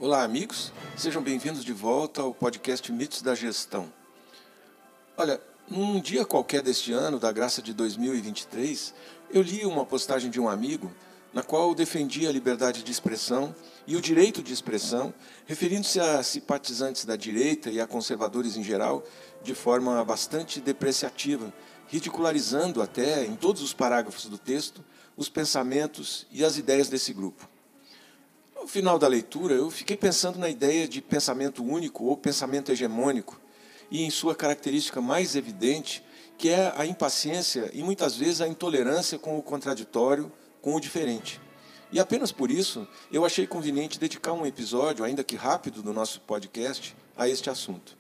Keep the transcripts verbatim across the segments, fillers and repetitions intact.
Olá, amigos. Sejam bem-vindos de volta ao podcast Mitos da Gestão. Olha, num dia qualquer deste ano, da graça de dois mil e vinte e três, eu li uma postagem de um amigo na qual defendia a liberdade de expressão e o direito de expressão, referindo-se a simpatizantes da direita e a conservadores em geral, de forma bastante depreciativa, ridicularizando até, em todos os parágrafos do texto, os pensamentos e as ideias desse grupo. No final da leitura, eu fiquei pensando na ideia de pensamento único ou pensamento hegemônico, e em sua característica mais evidente, que é a impaciência e muitas vezes a intolerância com o contraditório, com o diferente. E apenas por isso, eu achei conveniente dedicar um episódio, ainda que rápido, do nosso podcast a este assunto.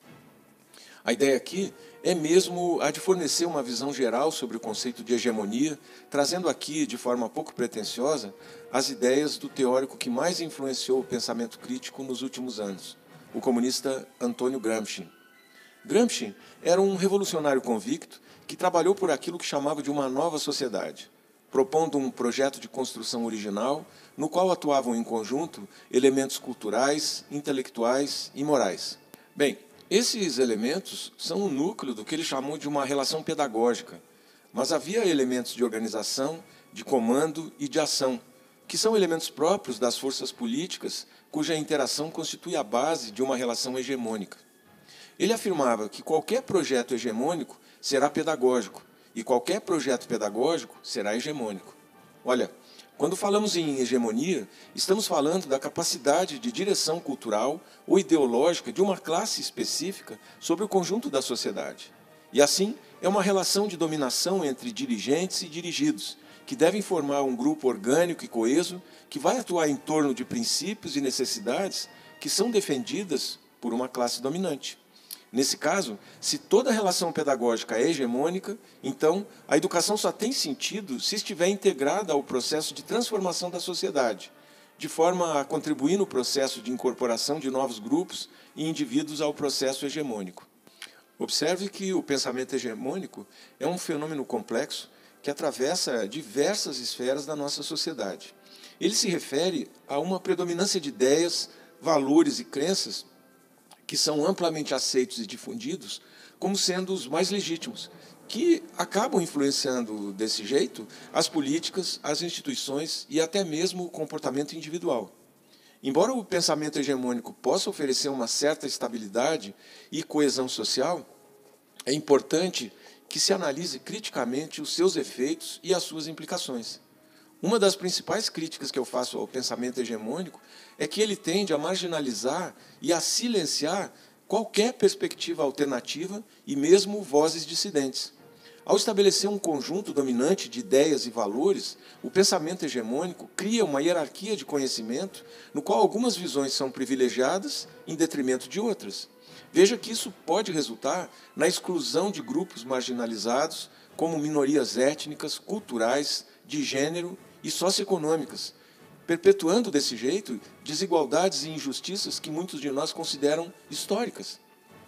A ideia aqui é mesmo a de fornecer uma visão geral sobre o conceito de hegemonia, trazendo aqui, de forma pouco pretensiosa, as ideias do teórico que mais influenciou o pensamento crítico nos últimos anos, o comunista Antônio Gramsci. Gramsci era um revolucionário convicto que trabalhou por aquilo que chamava de uma nova sociedade, propondo um projeto de construção original no qual atuavam em conjunto elementos culturais, intelectuais e morais. Bem, esses elementos são o núcleo do que ele chamou de uma relação pedagógica, mas havia elementos de organização, de comando e de ação, que são elementos próprios das forças políticas, cuja interação constitui a base de uma relação hegemônica. Ele afirmava que qualquer projeto hegemônico será pedagógico, e qualquer projeto pedagógico será hegemônico. Olha, quando falamos em hegemonia, estamos falando da capacidade de direção cultural ou ideológica de uma classe específica sobre o conjunto da sociedade. E assim, é uma relação de dominação entre dirigentes e dirigidos, que devem formar um grupo orgânico e coeso que vai atuar em torno de princípios e necessidades que são defendidas por uma classe dominante. Nesse caso, se toda relação pedagógica é hegemônica, então a educação só tem sentido se estiver integrada ao processo de transformação da sociedade, de forma a contribuir no processo de incorporação de novos grupos e indivíduos ao processo hegemônico. Observe que o pensamento hegemônico é um fenômeno complexo que atravessa diversas esferas da nossa sociedade. Ele se refere a uma predominância de ideias, valores e crenças que são amplamente aceitos e difundidos como sendo os mais legítimos, que acabam influenciando, desse jeito, as políticas, as instituições e até mesmo o comportamento individual. Embora o pensamento hegemônico possa oferecer uma certa estabilidade e coesão social, é importante que se analise criticamente os seus efeitos e as suas implicações. Uma das principais críticas que eu faço ao pensamento hegemônico é que ele tende a marginalizar e a silenciar qualquer perspectiva alternativa e mesmo vozes dissidentes. Ao estabelecer um conjunto dominante de ideias e valores, o pensamento hegemônico cria uma hierarquia de conhecimento no qual algumas visões são privilegiadas em detrimento de outras. Veja que isso pode resultar na exclusão de grupos marginalizados, como minorias étnicas, culturais, de gênero e socioeconômicas, perpetuando desse jeito desigualdades e injustiças que muitos de nós consideram históricas.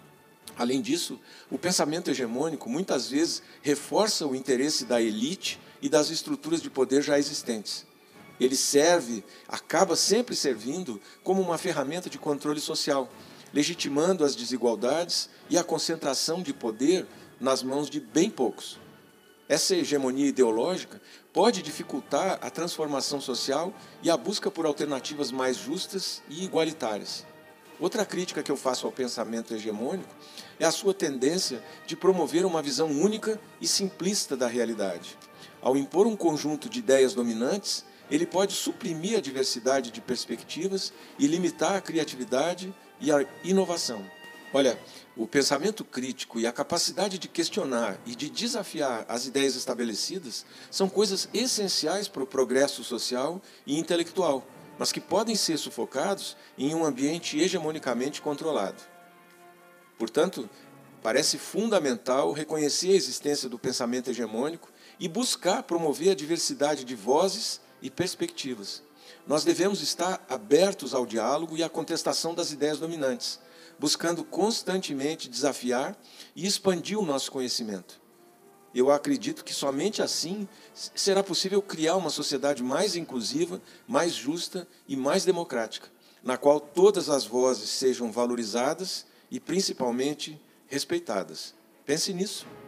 Além disso, o pensamento hegemônico muitas vezes reforça o interesse da elite e das estruturas de poder já existentes. Ele serve, acaba sempre servindo como uma ferramenta de controle social, legitimando as desigualdades e a concentração de poder nas mãos de bem poucos. Essa hegemonia ideológica pode dificultar a transformação social e a busca por alternativas mais justas e igualitárias. Outra crítica que eu faço ao pensamento hegemônico é a sua tendência de promover uma visão única e simplista da realidade. Ao impor um conjunto de ideias dominantes, ele pode suprimir a diversidade de perspectivas e limitar a criatividade e a inovação. Olha, o pensamento crítico e a capacidade de questionar e de desafiar as ideias estabelecidas são coisas essenciais para o progresso social e intelectual, mas que podem ser sufocados em um ambiente hegemonicamente controlado. Portanto, parece fundamental reconhecer a existência do pensamento hegemônico e buscar promover a diversidade de vozes e perspectivas. Nós devemos estar abertos ao diálogo e à contestação das ideias dominantes, buscando constantemente desafiar e expandir o nosso conhecimento. Eu acredito que somente assim será possível criar uma sociedade mais inclusiva, mais justa e mais democrática. na qual todas as vozes sejam valorizadas e, principalmente, respeitadas. Pense nisso.